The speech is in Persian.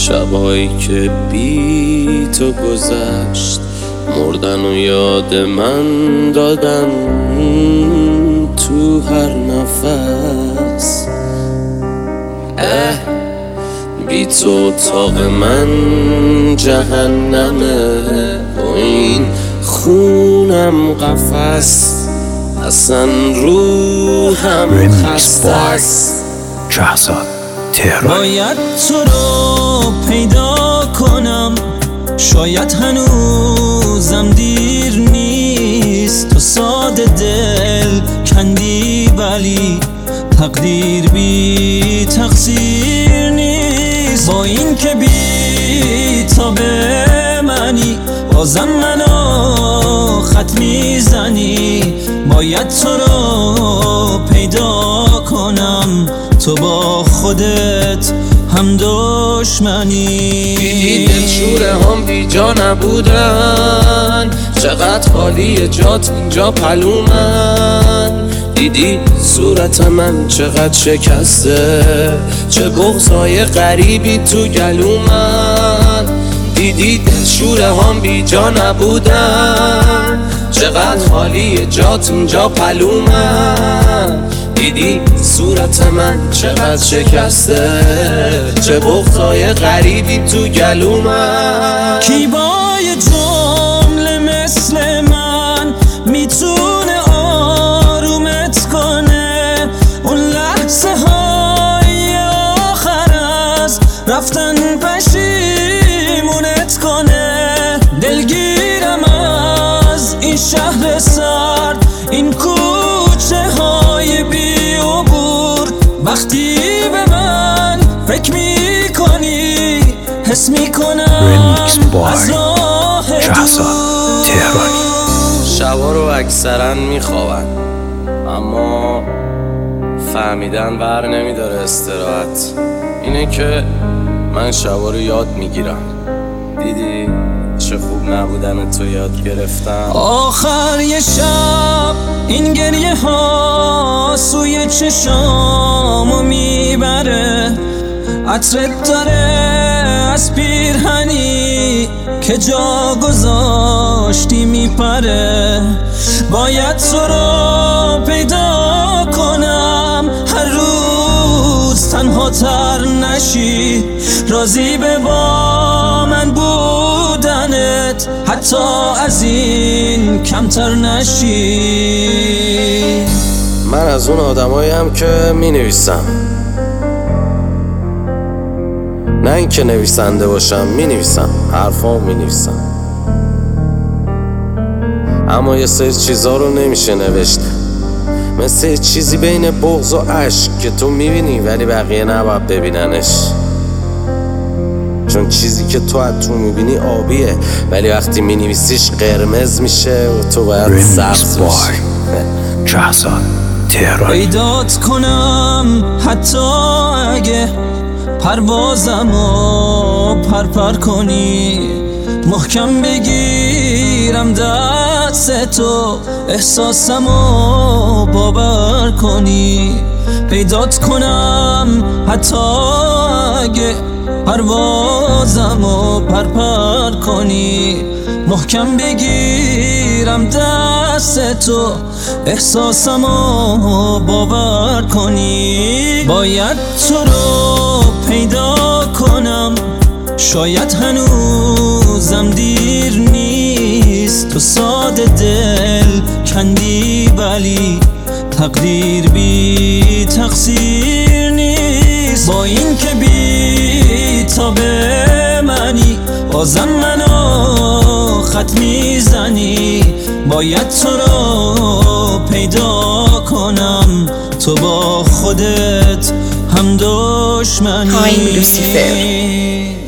شبایی که بی تو گذشت مردن و یاد من دادن تو هر نفس. بی تو اتاق من جهنمه با این خونم قفس، اصلا روحم خسته است. شهرزاد تهرانی. باید تو رو پیدا کنم، شاید هنوزم دیر نیست. تو ساده دل کندی ولی تقدیر بی تقصیر نیست. با این که بی تا به منی بازم منو خط میزنی. باید تو رو پیدا کنم، تو با خودت هم دشمنی. دیدی دلشوره هم بی جا نبودن، چقدر خالی جات اینجا پلومن. دیدی صورت من چقدر شکسته، چه بغضای غریبی تو گلومن. دیدی دلشوره هم بی جا نبودن، چقدر خالی جات اینجا پلومن. دیدی صورت من چقدر شکسته، چه بغضای غریبی تو گلومن. کی با یه جمله مثل من میتونه آرومت کنه؟ اون لحظه های آخر از رفتن پشیمونت کنه. دلگیرم از این شهر سرد، این کوچه های بی عبور. وقتی به من فکر میکنی حس میکنم از راه شهرزاد تهرانی. شبا رو اکثرا میخوابن اما فهمیدن بر نمیداره استراحت. اینه که من شبا رو یاد میگیرم. دیدی چه خوب نبودن تو یاد گرفتم. آخر یه شب این گریه ها سوی چشامو میبره. عطرت داره از پیرهنی که جا گذاشتی میپره. باید تو رو پیدا کنم، هر روز تنها تر نشی. راضی به با من بودنت، حتی از این کمتر نشی. من از اون آدماییم که می نویسم، نه اینکه نویسنده باشم. می نویسم، حرفام می نویسم، اما یه سری چیزا رو نمیشه نوشت. مثل چیزی بین بغض و عشق که تو میبینی ولی بقیه نباید ببیننش. چون چیزی که تو از تو میبینی آبیه ولی وقتی مینویسیش قرمز میشه و تو باید سبز بشی. شهرزاد تهرانی. پیدات کنم حتی اگه پروازمو پرپر کنی. محکم بگیرم دست تو، احساسمو باور کنی. پیدات کنم حتی اگه پروازمو پرپر کنی. محکم بگیرم دست تو، احساسمو باور کنی. باید تو رو پیدا کنم، شاید هنوزم دیر نیست. تو ساده دل کندی ولی تقدیر بی تقصیر نیست. با این که بی تا به منی بازم منو خط میزنی. باید تو رو پیدا کنم، تو با خودت هم دشمنی. پایین لوسیفر.